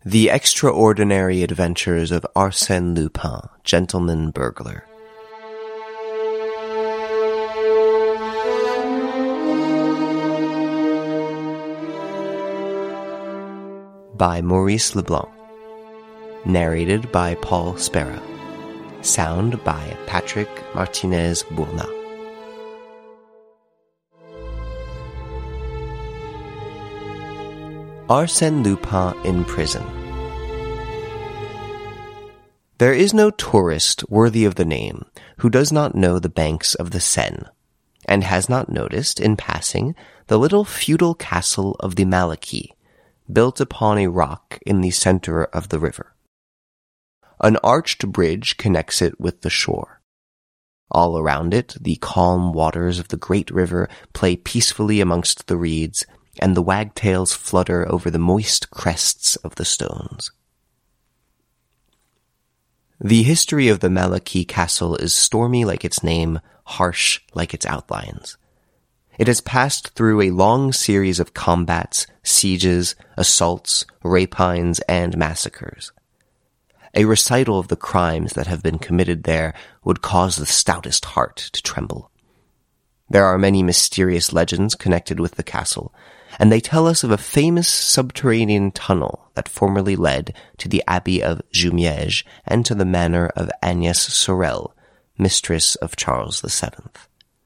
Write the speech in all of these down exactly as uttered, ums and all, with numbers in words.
The Extraordinary Adventures of Arsène Lupin, Gentleman Burglar. By Maurice Leblanc. Narrated by Paul Sparrow. Sound by Patrick Martinez-Bourna. Arsène Lupin in prison. There is no tourist worthy of the name who does not know the banks of the Seine, and has not noticed, in passing, the little feudal castle of the Malaquis, built upon a rock in the center of the river. An arched bridge connects it with the shore. All around it, the calm waters of the great river play peacefully amongst the reeds, and the wagtails flutter over the moist crests of the stones. The history of the Malaquis castle is stormy like its name, harsh like its outlines. It has passed through a long series of combats, sieges, assaults, rapines, and massacres. A recital of the crimes that have been committed there would cause the stoutest heart to tremble. There are many mysterious legends connected with the castle, and they tell us of a famous subterranean tunnel that formerly led to the Abbey of Jumièges and to the manor of Agnès Sorel, mistress of Charles the Seventh.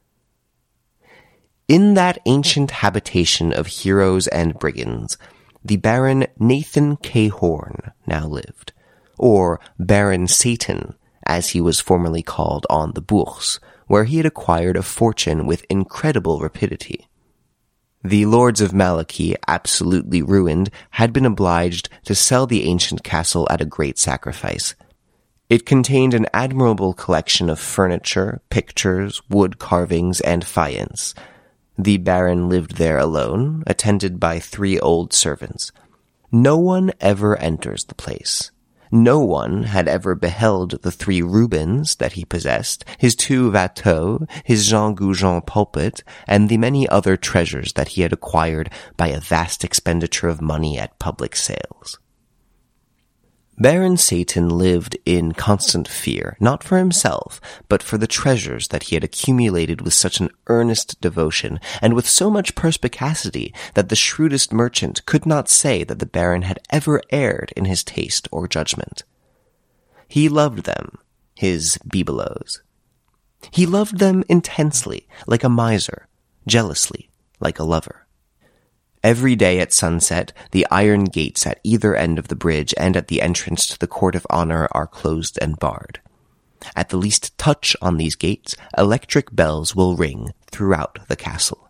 In that ancient habitation of heroes and brigands, the Baron Nathan K. Horn now lived, or Baron Satan, as he was formerly called on the Bourse, where he had acquired a fortune with incredible rapidity. The lords of Malaquis, absolutely ruined, had been obliged to sell the ancient castle at a great sacrifice. It contained an admirable collection of furniture, pictures, wood carvings, and faience. The baron lived there alone, attended by three old servants. No one ever enters the place. No one had ever beheld the three Rubens that he possessed, his two Watteaux, his Jean Goujon pulpit, and the many other treasures that he had acquired by a vast expenditure of money at public sales. Baron Satan lived in constant fear, not for himself, but for the treasures that he had accumulated with such an earnest devotion, and with so much perspicacity, that the shrewdest merchant could not say that the baron had ever erred in his taste or judgment. He loved them, his bibelots. He loved them intensely, like a miser, jealously, like a lover. Every day at sunset, the iron gates at either end of the bridge and at the entrance to the court of honor are closed and barred. At the least touch on these gates, electric bells will ring throughout the castle.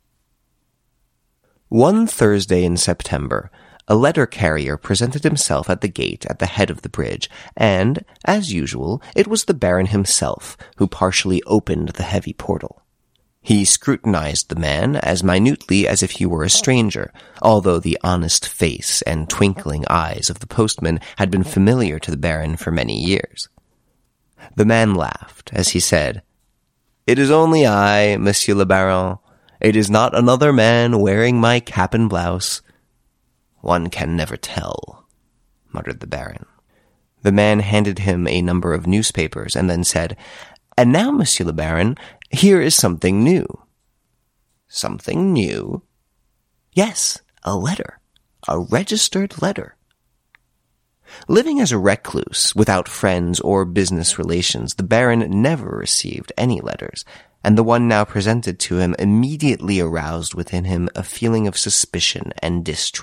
One Thursday in September, a letter carrier presented himself at the gate at the head of the bridge, and, as usual, it was the baron himself who partially opened the heavy portal. He scrutinized the man as minutely as if he were a stranger, although the honest face and twinkling eyes of the postman had been familiar to the baron for many years. The man laughed as he said, "It is only I, Monsieur le Baron. It is not another man wearing my cap and blouse." "One can never tell," muttered the baron. The man handed him a number of newspapers and then said, "And now, Monsieur le Baron, here is something new." "Something new?" "Yes, a letter. A registered letter." Living as a recluse, without friends or business relations, the baron never received any letters, and the one now presented to him immediately aroused within him a feeling of suspicion and distrust.